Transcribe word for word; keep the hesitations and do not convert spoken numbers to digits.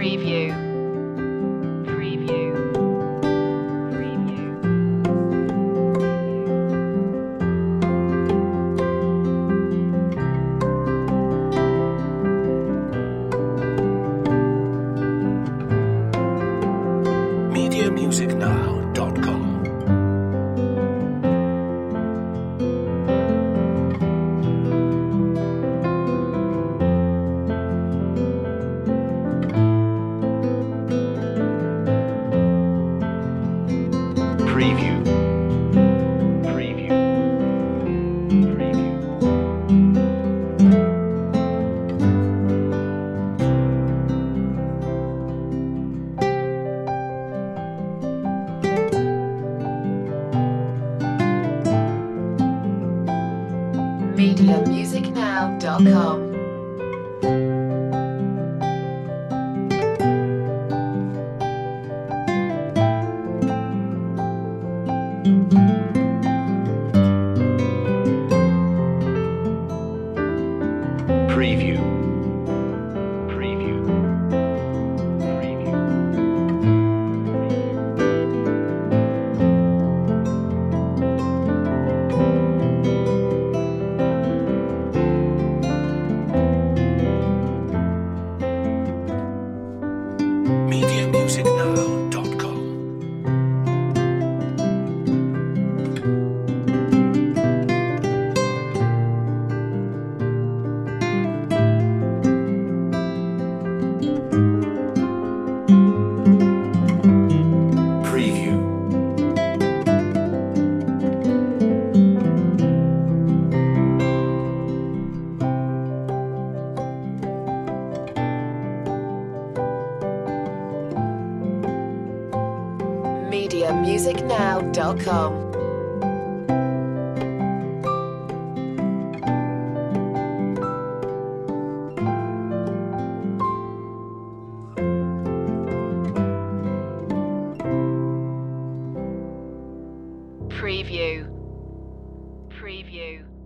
Preview. Preview. Preview. media music now dot com. Preview. Preview. Preview. media music now dot com. Preview. Preview. Preview. media music now dot com. Preview. media music now dot com. Preview. Preview.